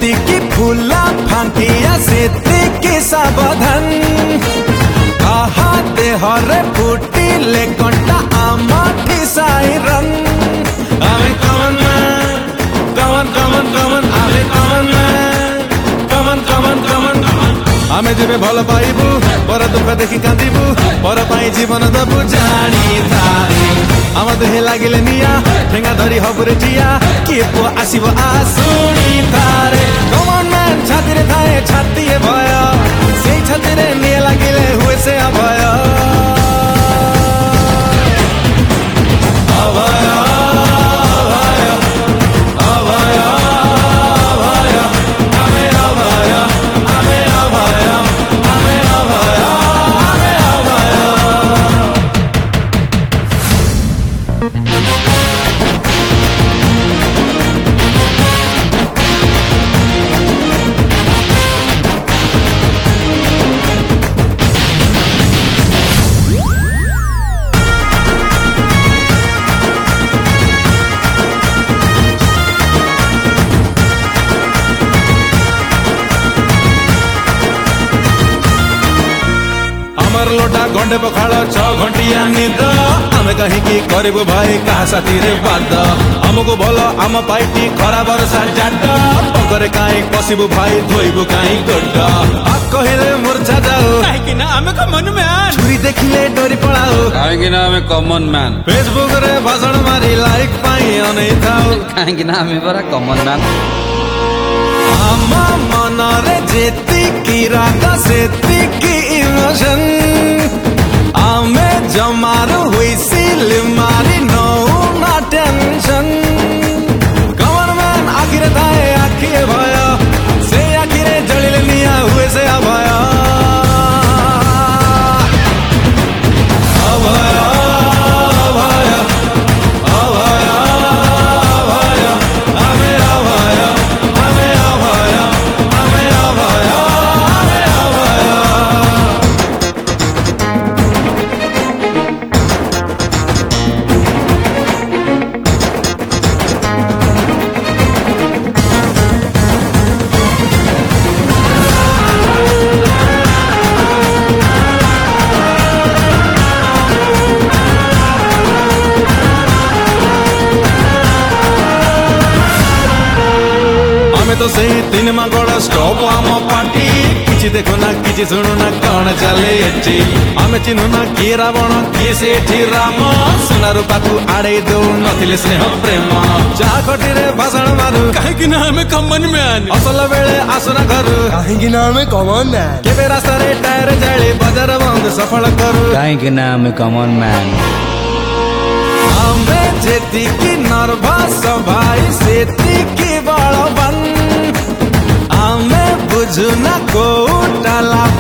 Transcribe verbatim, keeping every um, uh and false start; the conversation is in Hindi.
जेतिकी फुला फांकिया सेतिकी सावधान आहा देहरे फुटिले कंटा आमाठी साइरन आमे कमन मैन कमन कमन कमन आमे कमन मैन कमन कमन कमन आमे जेबे भल पाइबु पर दुख देखि कांदिबु पर पाई जीवन दबु जानी थारे आम देहे लागिले निया ठेंगा धरी हबुरे जिया किए पुआ आसिब आसुनी थारे कमन मैन छाती रे थाए छाती ए भय से छाती रे निया लागिले हुए से अभय अभय अभय अभय आमे अभय आमे अभय आमे अभय आमे अभय लोटा घंटे पखाड़ छ घंटिया निद आमे कहीं करू भाई कहा साथी रे बाद आमको भल आम पाइटी खरा बरसा जाट पकरे कहीं पशिबु भाई धोइबु कहीं गोड आ कहिले मूर्छा जाओ कहीं ना आमे कमन मैन छुरी देखिले डोरी पड़ाओ कहीं ना आमे कमन मैन फेसबुक रे भाषण मारी लाइक पाई अनै थाओ कहीं ना आमे बरा कमन मैन आमा मन रे जेतिकी राग सेतिकी इमोशन आमे जमारो हुइसिल मारी नो ना टेंशन कमन मैन आखिरे थाए आखिए भय से आखिरे जलिले निया हुए से अभय अभय अभय अभय अभय आमे अभय आमे अभय आमे अभय आमे अभय तो से तीन मागड़ स्टॉप आम पार्टी किछि देखो ना किछि सुनो ना कौन चले एठी आमे चिन्हु ना किए रावण किए सेठी राम सोना रूपा को आड़े दो नथिले स्नेह प्रेम जा खटी रे भाषण मारू काहे कि ना हमें कमन मैन असल बेले आसना घर काहे कि ना हमें कमन मैन केबे रास्ता रे टायर जाळे बाजार बंद सफल करू काहे कि ना हमें कमन मैन आमे जेतिकी नर्वस भाई सेतिकी बलवान आमे बुझु ना कोटाला